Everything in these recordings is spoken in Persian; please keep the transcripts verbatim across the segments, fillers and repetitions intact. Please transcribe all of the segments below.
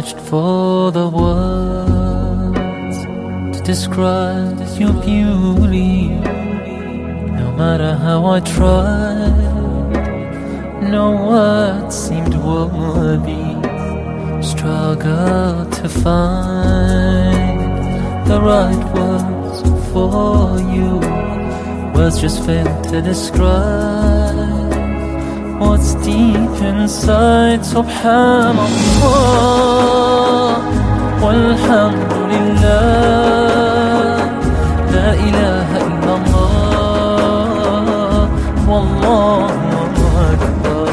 searched for the words to describe your beauty. No matter how I tried, no words seemed worthy. Struggled to find the right words for you. Words just fail to describe what's deep inside. Subhanallah walhamdulillah, la ilaha illallah, wallahu akbar.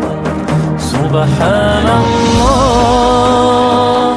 Subhanallah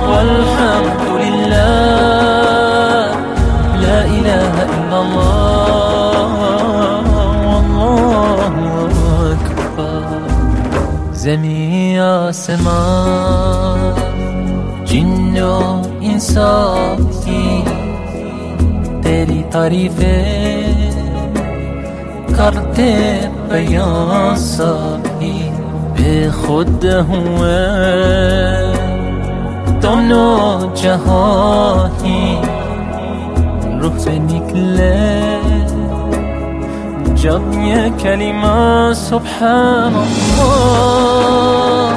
walhamdulillah, la ilaha illallah, wallahu akbar. زمین آسمان جن و انسانی तेरी तारीफें करते बयां सभी बेखुद हुए दोनों जहां ही रूह से निकले जब ये कलिमा सुब्हानल्लाह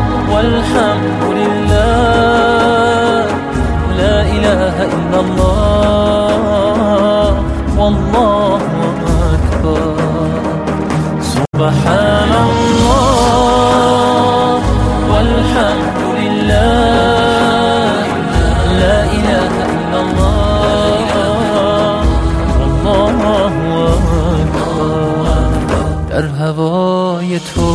वल्हम्दुलिल्लाह, ला इलाहा इल्लल्लाह, वल्लाहु Akbar. Subhanallah walhamdulillah, la ilaha illallah, wallahu akbar. در هوای تو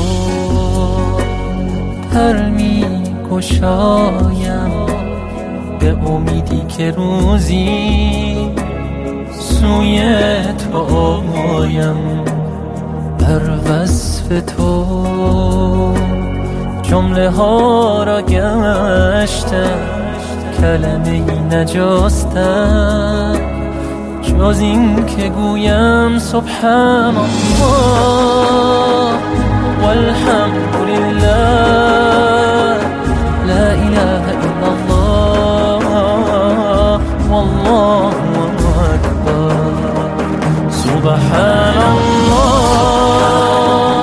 پر می گشایم به امیدی که روزی سوی تو آیم. بر وصف تو جمله ها را گشتم، کلمه ای نجستم جز این که گویم سبحانالله والحمدلله، لا اله الا الله، والله اکبر. سبحانالله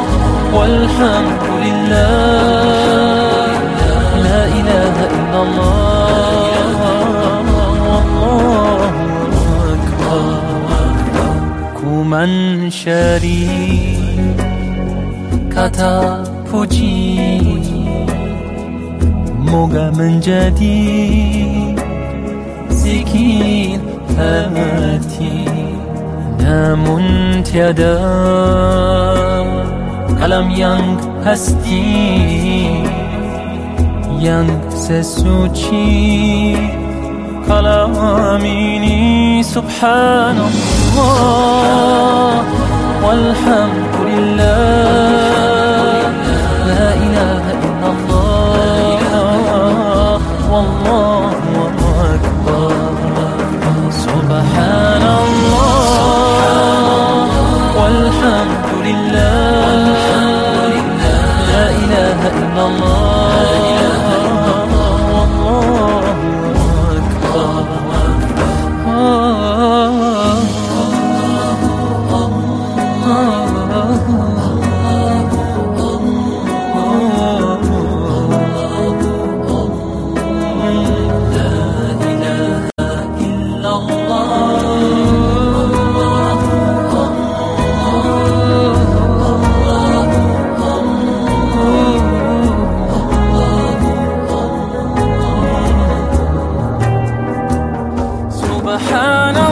والحمدلله، لا اله الا الله، والله اکبر. کومن شری kata puji, moga menjadi zikir hati. Namun tiada kalam yang pasti yang sesuci kalam ini. Subhanallah walhamdulillah, la ilaha illallah, wallahu akbar. Subhanallah walhamdulillah, la ilaha illallah, wallahu akbar.